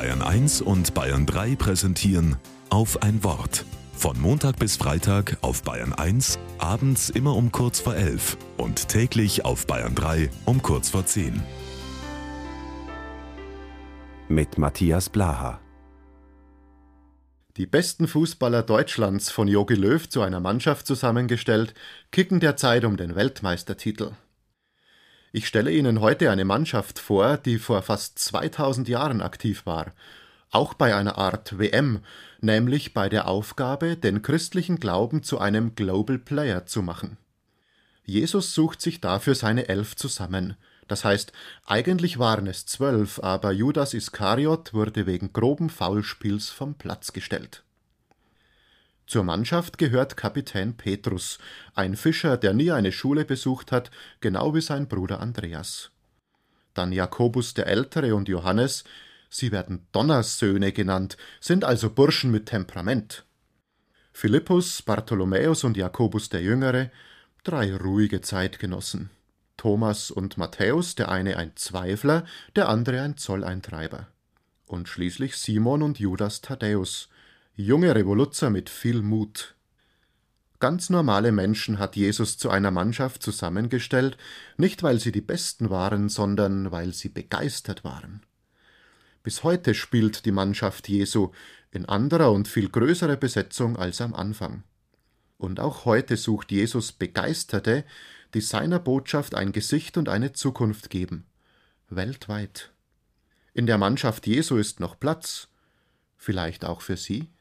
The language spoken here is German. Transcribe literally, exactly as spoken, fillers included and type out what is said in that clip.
Bayern eins und Bayern drei präsentieren Auf ein Wort. Von Montag bis Freitag auf Bayern eins, abends immer um kurz vor elf und täglich auf Bayern drei um kurz vor zehn. Mit Matthias Blaha. Die besten Fußballer Deutschlands, von Jogi Löw zu einer Mannschaft zusammengestellt, kicken derzeit um den Weltmeistertitel. Ich stelle Ihnen heute eine Mannschaft vor, die vor fast zweitausend Jahren aktiv war, auch bei einer Art W M, nämlich bei der Aufgabe, den christlichen Glauben zu einem Global Player zu machen. Jesus sucht sich dafür seine Elf zusammen. Das heißt, eigentlich waren es zwölf, aber Judas Iskariot wurde wegen groben Foulspiels vom Platz gestellt. Zur Mannschaft gehört Kapitän Petrus, ein Fischer, der nie eine Schule besucht hat, genau wie sein Bruder Andreas. Dann Jakobus der Ältere und Johannes, sie werden Donnersöhne genannt, sind also Burschen mit Temperament. Philippus, Bartholomäus und Jakobus der Jüngere, drei ruhige Zeitgenossen. Thomas und Matthäus, der eine ein Zweifler, der andere ein Zolleintreiber. Und schließlich Simon und Judas Thaddäus, junge Revoluzer mit viel Mut. Ganz normale Menschen hat Jesus zu einer Mannschaft zusammengestellt, nicht weil sie die Besten waren, sondern weil sie begeistert waren. Bis heute spielt die Mannschaft Jesu in anderer und viel größerer Besetzung als am Anfang. Und auch heute sucht Jesus Begeisterte, die seiner Botschaft ein Gesicht und eine Zukunft geben. Weltweit. In der Mannschaft Jesu ist noch Platz, vielleicht auch für Sie?